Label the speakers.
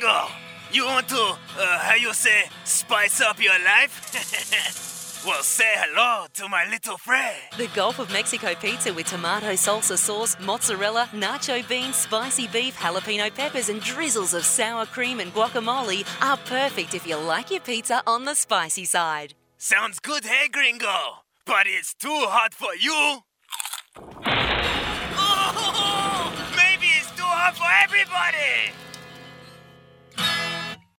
Speaker 1: gringo. You want to, spice up your life? Well, say hello to my little friend.
Speaker 2: The Gulf of Mexico pizza with tomato salsa sauce, mozzarella, nacho beans, spicy beef, jalapeno peppers and drizzles of sour cream and guacamole are perfect if you like your pizza on the spicy side.
Speaker 1: Sounds good, hey, gringo? But it's too hot for you? Oh, maybe it's too hot for everybody!